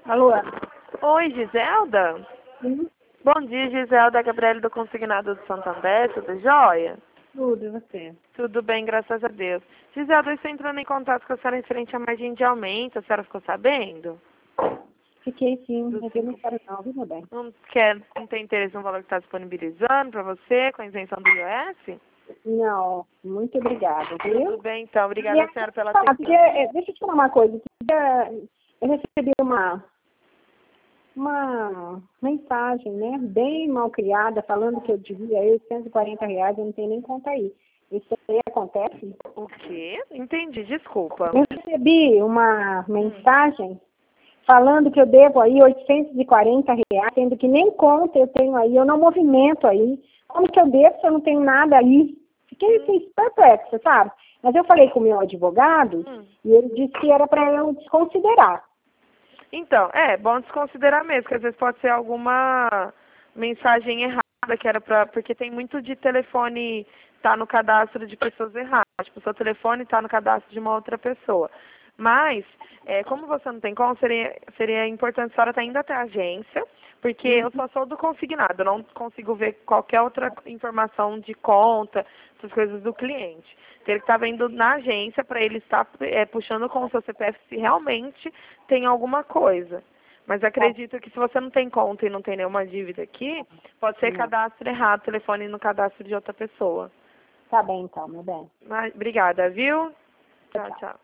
Alô? Oi, Giselda? Sim, Bom dia, Giselda. Gabriela do Consignado do Santander, tudo jóia? tudo, e você? Tudo bem, graças a Deus. Giselda, eu estou entrando em contato com a senhora em frente à margem de aumento. A senhora ficou sabendo? Fiquei sim, Dos mas eu não cinco... quero não, viu, meu bem? Não tem interesse no valor que está disponibilizando para você, com a isenção do IOS? Não, muito obrigada, viu? Tudo bem, então. E Obrigada, senhora, pela porque, atenção. deixa eu te falar uma coisa. Eu recebi uma mensagem, né, bem mal criada, falando que eu devia R$ 140, eu não tenho nem conta aí. Isso aí acontece? O quê? Entendi, desculpa. Eu recebi uma mensagem falando que eu devo aí R$ 840, sendo que nem conta eu tenho aí, eu não movimento aí. Como que eu devo se eu não tenho nada aí? Fiquei assim, perplexa, sabe? Mas eu falei com o meu advogado e ele disse que era para eu desconsiderar. Então, é bom desconsiderar mesmo, que às vezes pode ser alguma mensagem errada, que era pra, porque tem muito de telefone tá no cadastro de pessoas erradas. Tipo, o seu telefone tá no cadastro de uma outra pessoa. Mas, como você não tem como, seria importante a senhora estar indo até a agência, porque eu só sou do consignado, eu não consigo ver qualquer outra informação de conta, essas coisas do cliente. Teria que estar vendo na agência para ele estar puxando com o seu CPF se realmente tem alguma coisa. Mas acredito que se você não tem conta e não tem nenhuma dívida aqui, pode ser Não. cadastro errado, telefone no cadastro de outra pessoa. Tá bem então, meu bem. Mas, obrigada, viu? Tchau, Tchau. tchau.